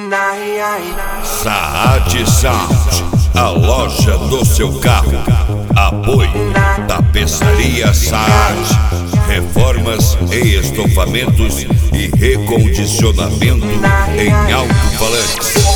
Saad Sound, a loja do seu carro. Apoio Tapeçaria Saad, reformas e estofamentos e recondicionamento em alto-falantes.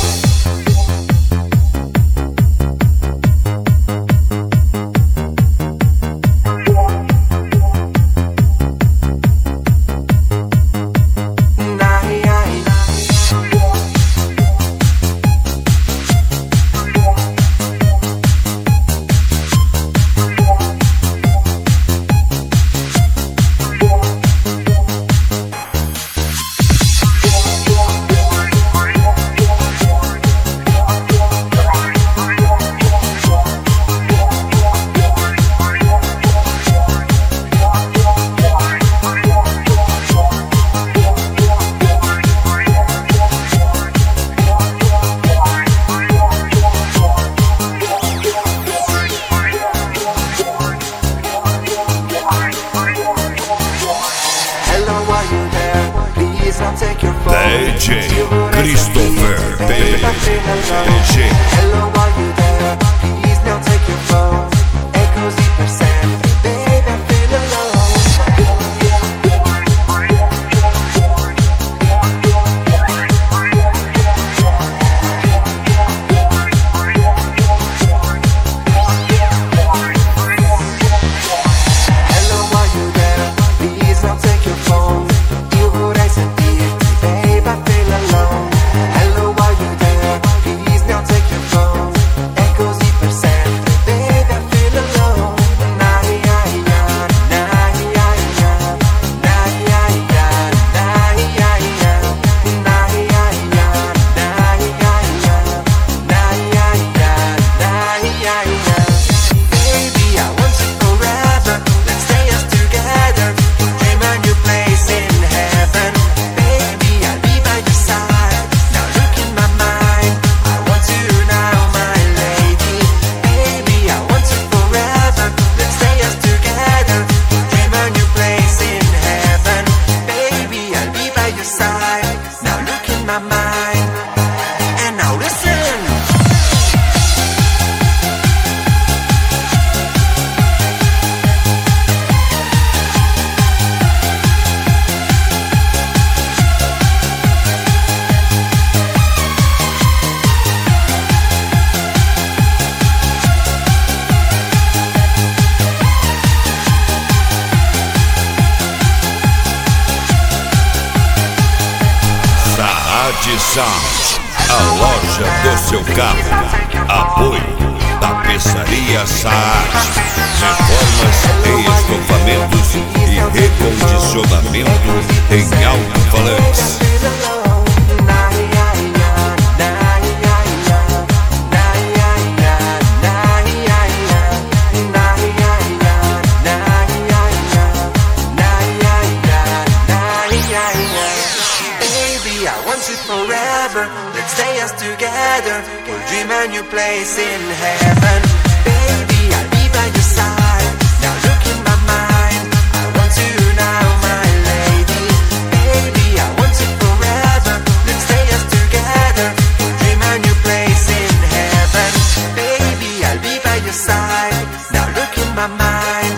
DJ Christopher PG. Hello, are you there? Please now take your phone. Echoes percent. Babe, I feel alone. Hello, are you there? Please now take your phone. Io vorrei sentirti, babe, I feel alone. Hello, are you there? Please now take your phone. È così per sempre, babe, I feel alone. Baby, I want you forever. Let's stay us together. Dream a new place in heaven. Baby, I'll be by your side. Now look in my mind. I want you now, my lady. Baby, I want you forever. Let's stay us together. Dream a new place in heaven. Baby, I'll be by your side. Now look in my mind. And now listen. Saad Sound, a loja do seu carro. Apoio Tapeçaria Saad, reformas e estofamentos e recondicionamento em alto-falantes. Baby, I want you forever. Let's stay us together. We'll dream a new place in heaven. Baby, I'll be by your side. Now look in my mind. I want you now, my lady. Baby, I want you forever. Let's stay us together. We'll dream a new place in heaven. Baby, I'll be by your side. Now look in my mind.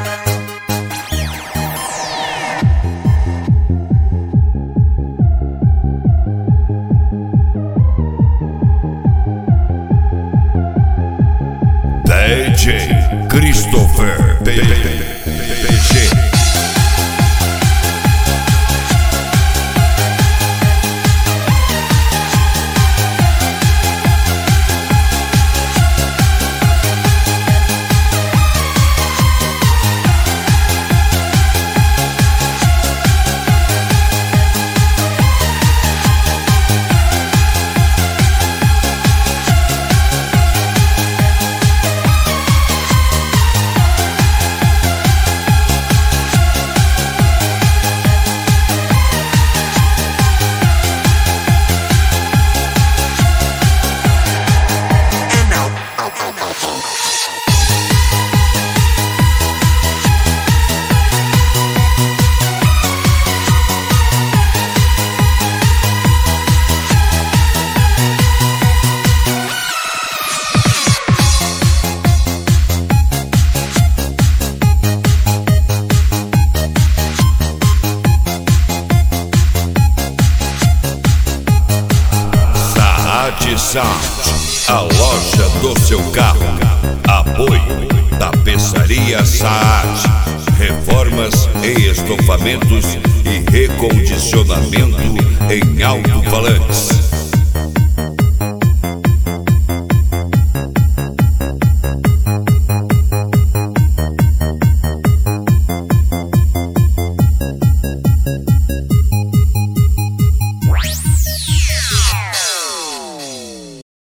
DJ Christopher PG. Saad Sound, a loja do seu carro. Apoio Tapeçaria Saad, reformas em estofamentos e recondicionamento em alto-falantes.